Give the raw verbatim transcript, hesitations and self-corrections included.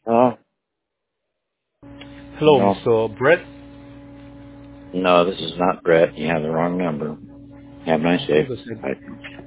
Oh, Hello, no. Mister Brett. No, this is not Brett. You have the wrong number. Have a nice Oh, hold day. a second. Bye.